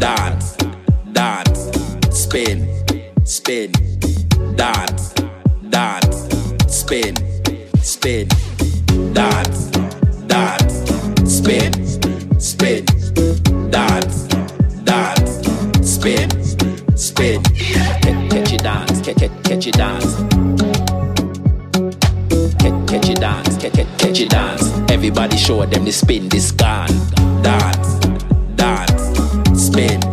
dance, dance, spin, spin, dance, dance, spin, spin, dance, dance, spin, spin, dance, dance, spin, spin. Catch it dance, catch it dance. Catch it dance, catch it dance. Everybody show them the spin, this gun. Dance, dance, spin.